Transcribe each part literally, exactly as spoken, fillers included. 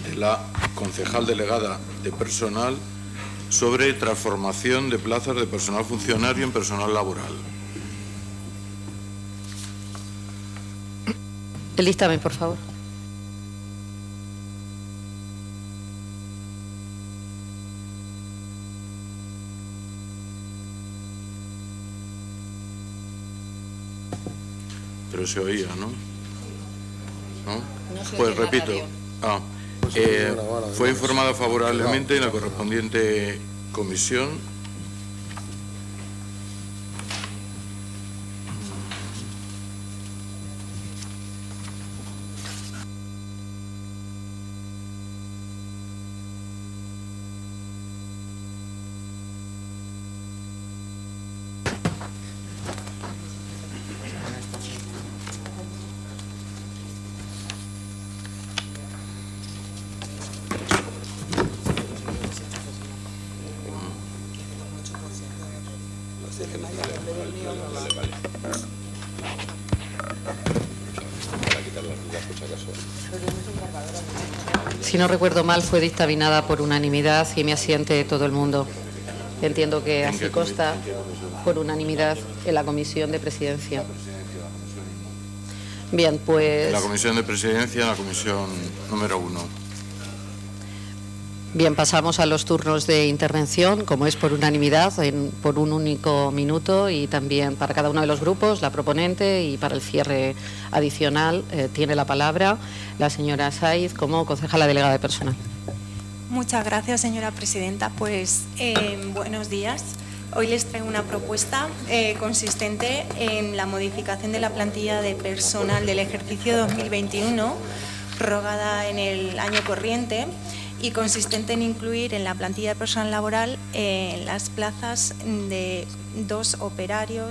de la concejal delegada de personal sobre transformación de plazas de personal funcionario en personal laboral. El dictamen, por favor. Pero se oía, ¿no? ¿No? No se pues oye en la repito. radio. Ah, eh, fue informada favorablemente en la correspondiente comisión. Si no recuerdo mal, fue dictaminada por unanimidad y me asiente todo el mundo. Entiendo que así consta por unanimidad en la Comisión de Presidencia. Bien, pues... En la Comisión de Presidencia, en la Comisión número uno. Bien, pasamos a los turnos de intervención, como es por unanimidad, en, por un único minuto, y también para cada uno de los grupos, la proponente, y para el cierre adicional eh, tiene la palabra la señora Saiz como concejala delegada de personal. Muchas gracias, señora presidenta. Pues eh, buenos días. Hoy les traigo una propuesta eh, consistente en la modificación de la plantilla de personal del ejercicio dos mil veintiuno, prorrogada en el año corriente, y consistente en incluir en la plantilla de personal laboral eh, las plazas de dos operarios.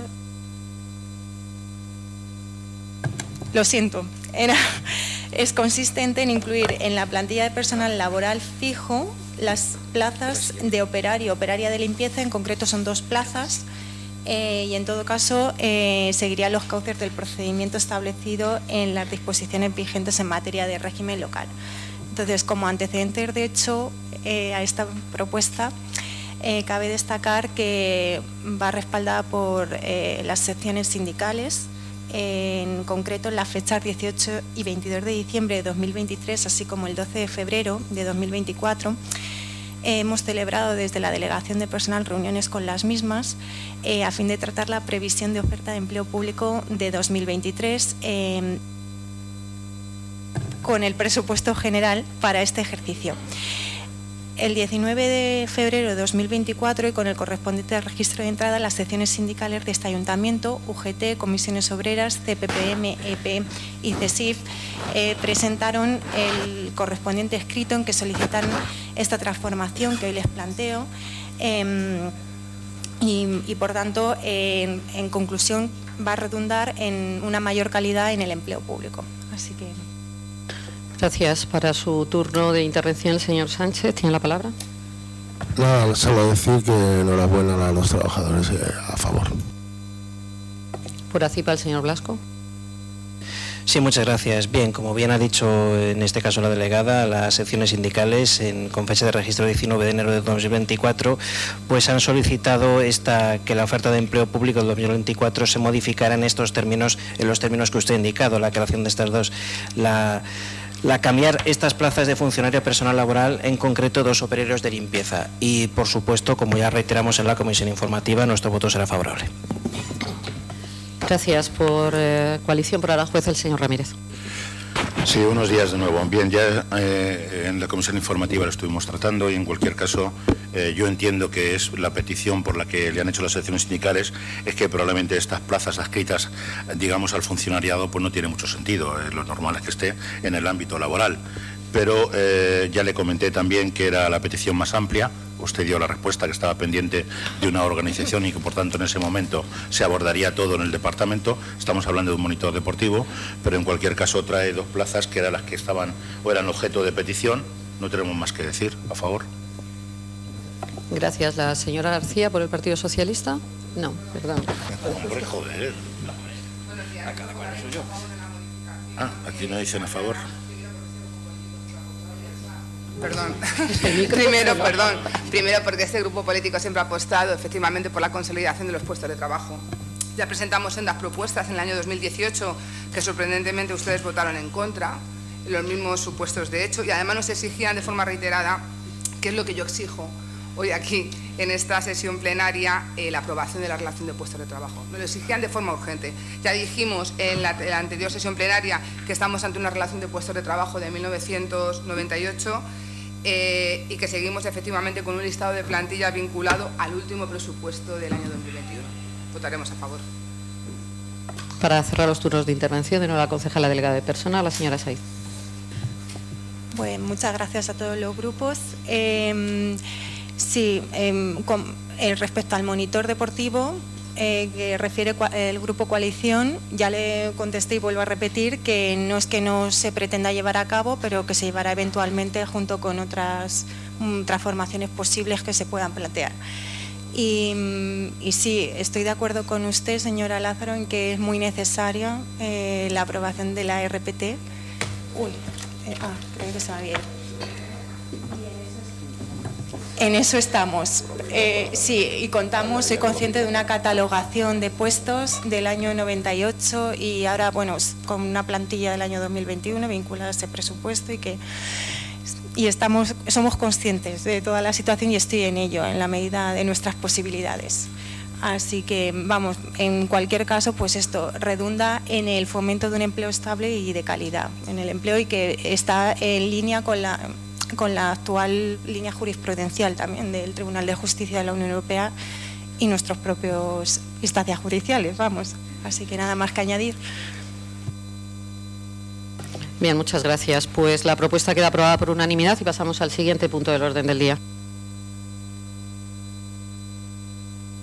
Lo siento, era, es consistente en incluir en la plantilla de personal laboral fijo las plazas de operario, operaria de limpieza, en concreto son dos plazas, eh, y en todo caso eh, seguiría los cauces del procedimiento establecido en las disposiciones vigentes en materia de régimen local. Entonces, como antecedentes, de hecho, eh, a esta propuesta, eh, cabe destacar que va respaldada por eh, las secciones sindicales, eh, en concreto en las fechas dieciocho y veintidós de diciembre de dos mil veintitrés, así como el doce de febrero de dos mil veinticuatro. Eh, hemos celebrado desde la Delegación de Personal reuniones con las mismas eh, a fin de tratar la previsión de oferta de empleo público de dos mil veintitrés, eh, con el presupuesto general para este ejercicio. El diecinueve de febrero de dos mil veinticuatro, y con el correspondiente registro de entrada, las secciones sindicales de este ayuntamiento, U G T, Comisiones Obreras, C P P M, E P y CESIF, eh, presentaron el correspondiente escrito en que solicitan esta transformación que hoy les planteo, eh, y, y por tanto, eh, en, en conclusión, va a redundar en una mayor calidad en el empleo público. Así que... Gracias. Para su turno de intervención, el señor Sánchez, ¿tiene la palabra? Nada, solo decir que enhorabuena a los trabajadores, eh, a favor. Por ACIPA, el señor Blasco. Sí, muchas gracias. Bien, como bien ha dicho en este caso la delegada, las secciones sindicales en, con fecha de registro diecinueve de enero de dos mil veinticuatro, pues han solicitado esta, que la oferta de empleo público del dos mil veinticuatro se modificara en estos términos, en los términos que usted ha indicado, la creación de estas dos, la... la cambiar estas plazas de funcionario personal laboral, en concreto dos operarios de limpieza. Y, por supuesto, como ya reiteramos en la comisión informativa, nuestro voto será favorable. Gracias. Por eh, coalición por Aranjuez, el señor Ramírez. Sí, buenos días de nuevo. Bien, ya eh, en la comisión informativa lo estuvimos tratando, y en cualquier caso eh, yo entiendo que es la petición por la que le han hecho las secciones sindicales, es que probablemente estas plazas adscritas, digamos, al funcionariado, pues no tiene mucho sentido. Eh, lo normal es que esté en el ámbito laboral. Pero eh, ya le comenté también que era la petición más amplia. Usted dio la respuesta, que estaba pendiente de una organización y que por tanto en ese momento se abordaría todo en el departamento. Estamos hablando de un monitor deportivo, pero en cualquier caso trae dos plazas que eran las que estaban o eran objeto de petición. No tenemos más que decir. A favor. Gracias. La señora García, por el Partido Socialista. No, perdón. Hombre, joder. Ah, aquí no dicen a favor. Perdón. Primero, perdón. Primero porque este grupo político siempre ha apostado efectivamente por la consolidación de los puestos de trabajo. Ya presentamos sendas propuestas en el año dos mil dieciocho que sorprendentemente ustedes votaron en contra, en los mismos supuestos de hecho, y además nos exigían de forma reiterada, que es lo que yo exijo hoy aquí en esta sesión plenaria, eh, la aprobación de la relación de puestos de trabajo. Nos lo exigían de forma urgente. Ya dijimos en la, en la anterior sesión plenaria que estamos ante una relación de puestos de trabajo de mil novecientos noventa y ocho eh, y que seguimos efectivamente con un listado de plantilla vinculado al último presupuesto del año dos mil veintiuno. Votaremos a favor. Para cerrar los turnos de intervención, de nuevo la concejala delegada de personal, la señora Saiz. Pues muchas gracias a todos los grupos. Eh, sí, eh, con, eh, respecto al monitor deportivo eh, que refiere el grupo Coalición, ya le contesté y vuelvo a repetir que no es que no se pretenda llevar a cabo, pero que se llevará eventualmente junto con otras um, transformaciones posibles que se puedan plantear. Y, y sí, estoy de acuerdo con usted, señora Lázaro, en que es muy necesaria eh, la aprobación de la R P T. Uy, eh, ah, creo que se va bien. En eso estamos. Eh, sí, y contamos, soy consciente de una catalogación de puestos del año noventa y ocho y ahora, bueno, con una plantilla del año dos mil veintiuno vinculada a ese presupuesto y que... Y estamos, somos conscientes de toda la situación y estoy en ello, en la medida de nuestras posibilidades. Así que, vamos, en cualquier caso, pues esto redunda en el fomento de un empleo estable y de calidad, en el empleo y que está en línea con la, con la actual línea jurisprudencial también del Tribunal de Justicia de la Unión Europea y nuestros propios instancias judiciales, vamos. Así que nada más que añadir. Bien, muchas gracias. Pues la propuesta queda aprobada por unanimidad y pasamos al siguiente punto del orden del día.